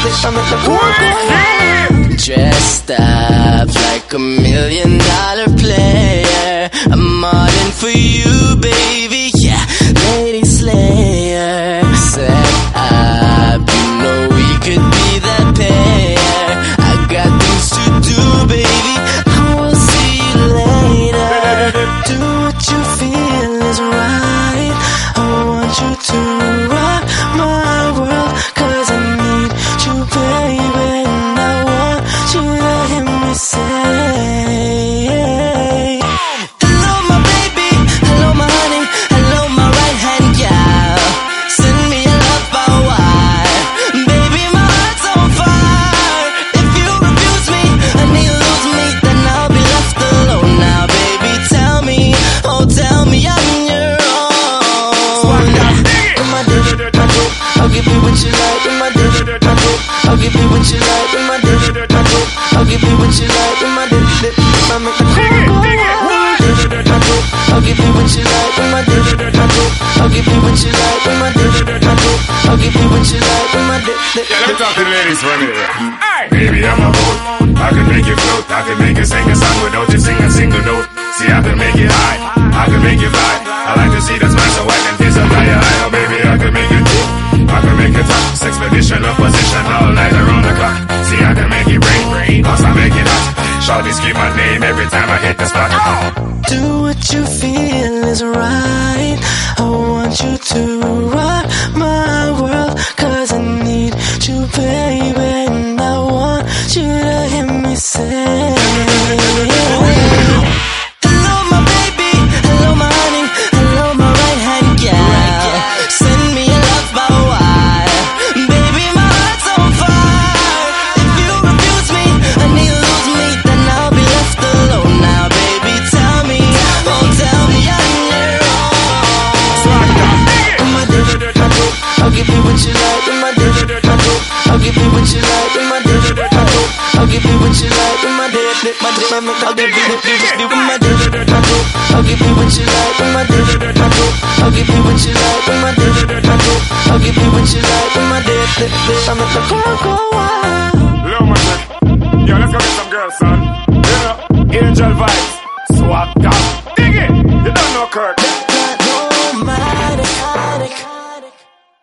Dressed up like $1 million player, I'm all in for you, baby, yeah, lady slayer. Set up, you know we could be that pair. I got things to do, baby, I will see you later. Do what you feel is right, I want you to rock my world, 'cause I need you, baby, and I want you to hear me say, hello my baby, hello my honey, hello my right hand gal. Send me a love bow wire, baby my heart's on fire. If you refuse me and you lose me, then I'll be left alone. Now baby tell me, oh tell me I'm your own. In my dish, my dip, I'll give you what you like. In my dish, my dip, I'll give you what you like. In my dish, my dip, I'll give you what you like. In my dip, dip, I make the cool go wild. Dish, my dip, I'll give you what you like. In my dish, my dip, I'll give you what you like. In my dish, my dip, I'll give you what you like. In my dip, dip. Yeah, let me talk to the ladies for a minute. Hey, baby, I'm a boat. I can make you float. I can make you sing a song without you sing a single note. See, I can make it high. I can make you fly. I like to see the smile so I can taste a fire high. Oh, baby, I can make you dip. I can make it top. Expedition of position all night around the clock. See, I can make it rain. Cause I make it hot. Shawty scream my name every time I hit the spot. Do what you feel is right, I want you to rock my world, 'cause I need you, baby, and I want you to hear me say, hello my baby, hello my honey, hello my right hand gal. Send me a love bow wire, baby my heart's on fire. If you refuse me and you lose me, then I'll be left alone. Now baby tell me, oh tell me I'm your own. In my dish, my dip, I'll give you what you like. In my dish, my dip, I'll give you what you like. In my dish, my dip, I'll give you what you like. In my dip, my dip, I'll give you what you like. In my dish, my dip, I'll give you what you like. In my dish, my dip, I'll give you what you like. In my dish, my dip, I'll give you what you like. In my dip, I'm at the